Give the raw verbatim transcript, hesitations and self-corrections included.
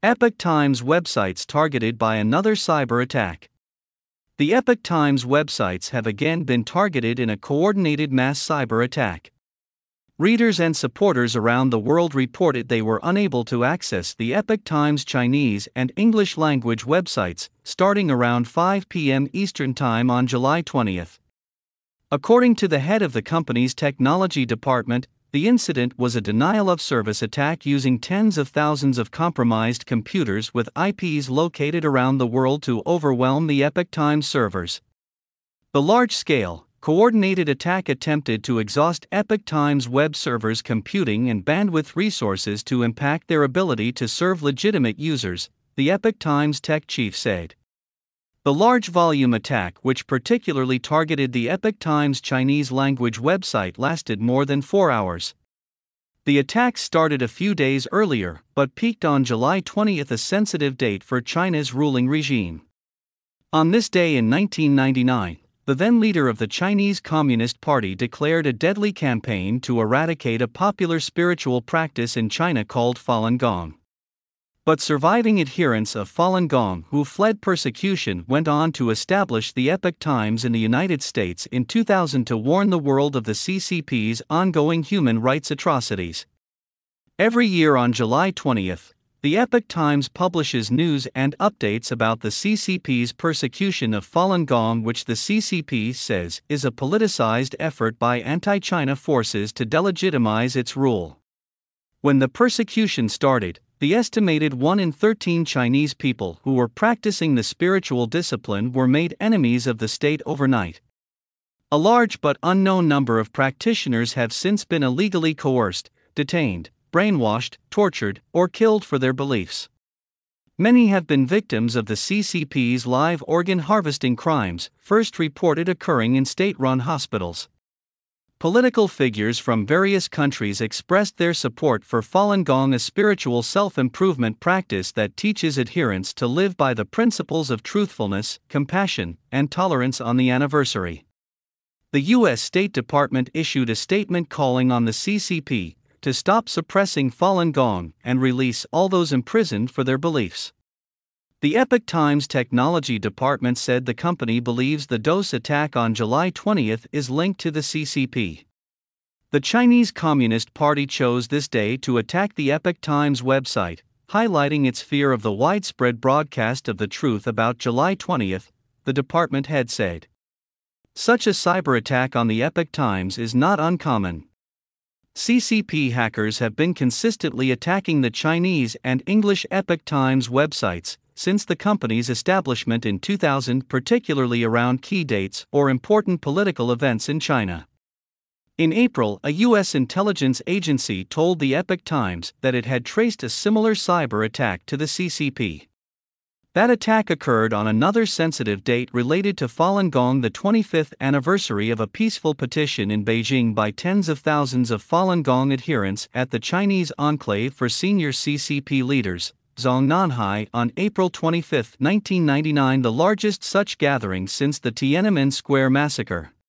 Epoch Times websites targeted by another cyber attack. The Epoch Times websites have again been targeted in a coordinated mass cyber attack. Readers and supporters around the world reported they were unable to access the Epoch Times Chinese and English language websites, starting around five p m Eastern Time on July twentieth. According to the head of the company's technology department, the incident was a denial-of-service attack using tens of thousands of compromised computers with I Ps located around the world to overwhelm the Epoch Times servers. The large-scale, coordinated attack attempted to exhaust Epoch Times web servers' computing and bandwidth resources to impact their ability to serve legitimate users, the Epoch Times tech chief said. The large volume attack, which particularly targeted the Epoch Times Chinese language website, lasted more than four hours. The attack started a few days earlier, but peaked on July twentieth, a sensitive date for China's ruling regime. On this day in nineteen ninety-nine, the then leader of the Chinese Communist Party declared a deadly campaign to eradicate a popular spiritual practice in China called Falun Gong. But surviving adherents of Falun Gong who fled persecution went on to establish the Epoch Times in the United States in two thousand to warn the world of the C C P's ongoing human rights atrocities. Every year on July twentieth, the Epoch Times publishes news and updates about the C C P's persecution of Falun Gong, which the C C P says is a politicized effort by anti-China forces to delegitimize its rule. When the persecution started, the estimated one in thirteen Chinese people who were practicing the spiritual discipline were made enemies of the state overnight. A large but unknown number of practitioners have since been illegally coerced, detained, brainwashed, tortured, or killed for their beliefs. Many have been victims of the C C P's live organ harvesting crimes, first reported occurring in state-run hospitals. Political figures from various countries expressed their support for Falun Gong, a spiritual self-improvement practice that teaches adherents to live by the principles of truthfulness, compassion, and tolerance. On the anniversary, the U S State Department issued a statement calling on the C C P to stop suppressing Falun Gong and release all those imprisoned for their beliefs. The Epoch Times Technology Department said the company believes the DOS attack on July twentieth is linked to the C C P. The Chinese Communist Party chose this day to attack the Epoch Times website, highlighting its fear of the widespread broadcast of the truth about July twentieth, the department head said. Such a cyber attack on the Epoch Times is not uncommon. C C P hackers have been consistently attacking the Chinese and English Epoch Times websites since the company's establishment in two thousand, particularly around key dates or important political events in China. In April, a U S intelligence agency told the Epoch Times that it had traced a similar cyber attack to the C C P. That attack occurred on another sensitive date related to Falun Gong, the twenty-fifth anniversary of a peaceful petition in Beijing by tens of thousands of Falun Gong adherents at the Chinese Enclave for Senior C C P Leaders, Zhongnanhai, on April twenty-fifth, nineteen ninety-nine, the largest such gathering since the Tiananmen Square massacre.